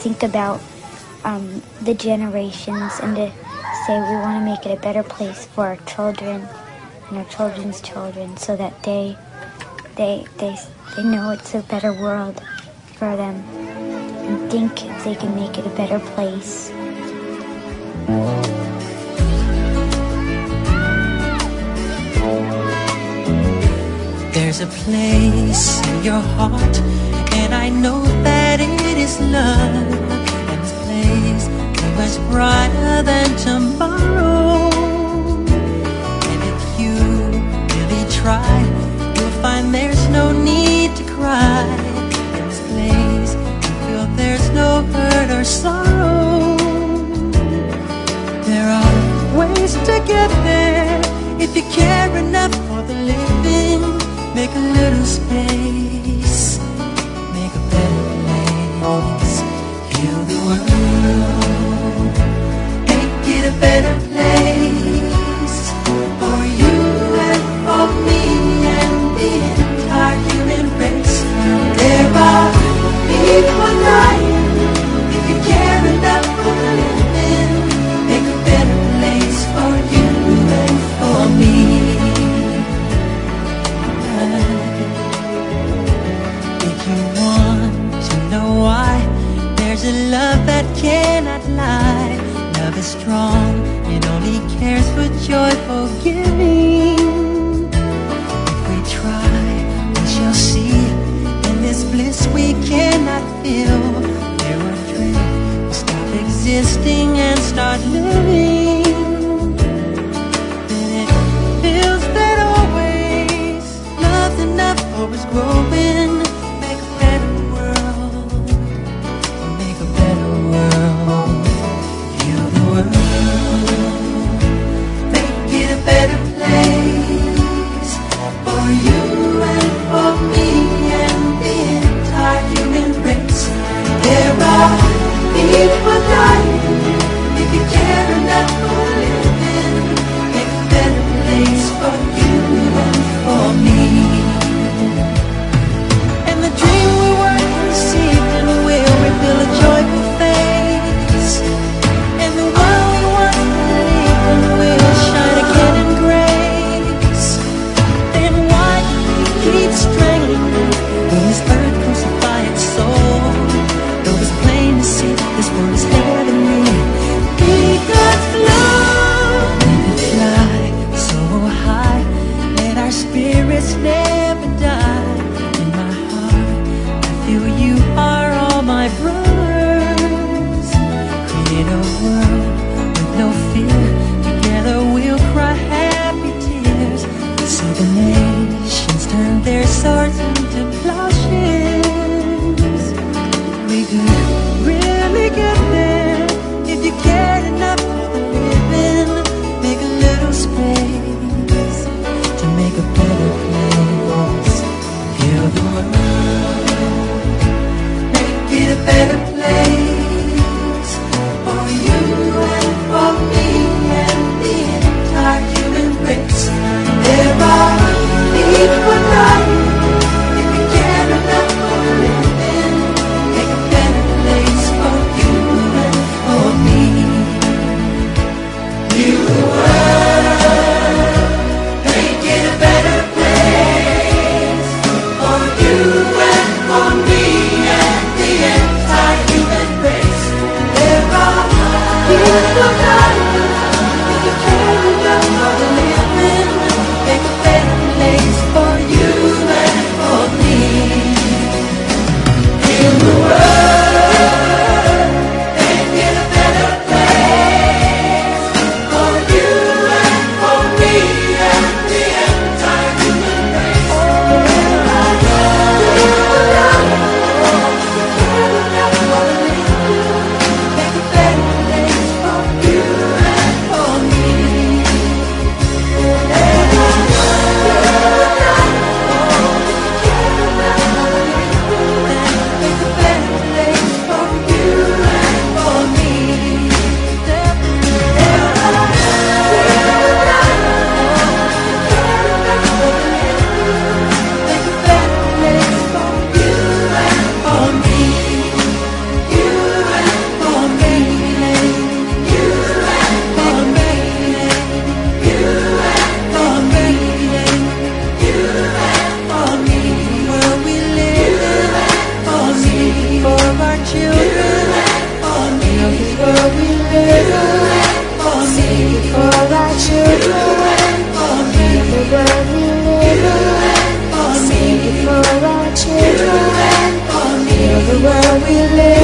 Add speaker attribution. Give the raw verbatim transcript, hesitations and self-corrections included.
Speaker 1: think about um, the generations and to say we want to make it a better place for our children and our children's children, so that they they they they know it's a better world for them and think if they can make it a better place.
Speaker 2: There's a place in your heart, and I know that it is love. And this place is much brighter than tomorrow. And if you really try, you'll find there's no need to cry. In this place, you feel there's no hurt or sorrow. There are ways to get there if you care enough for the living. Make a little space, make a better place. Heal the world, make it a better place for you and for me and the entire human race. There are people dying. If you care enough for the living, make a better place for you and for me. If you want to know why, there's a love that cannot lie. Love is strong, it only cares for joyful giving. If we try, we shall see. In this bliss we cannot feel. There are dreams will stop existing and start living. Then it feels that always love's enough, always growing. Make a better world, make a better world. Heal the world, make it a better place for you and for me and the entire human race. There are people dying. If you care enough for living, make a better place for you and for me. And the dream we were conceived in will reveal a joyful face. And the world we once believed in will shine again in grace. Then why keep straining when this earth crucify its soul? Though it's plain to see this world is heavenly. Be God's love. Let it fly so high, let our spirits never die. In my heart, I feel you are all my brothers. Create a world with no fear. Together we'll cry happy tears. See the nations turn their swords into plowshares. We could really get there if you cared enough for the living. Make a little space to make a better place. Heal the world, make it a better place for you and for me and the entire human race. There are people dying. If you care enough for the living, make a better place for you and for me. Heal the world, make it a better place for you and for me and the entire human race. There are people dying. If you care enough for the living, make a better place for you and for me. Heal the world, make it a better place for you and for me and the entire human race. There are people dying. If you care enough for the living, make a better place for you we live.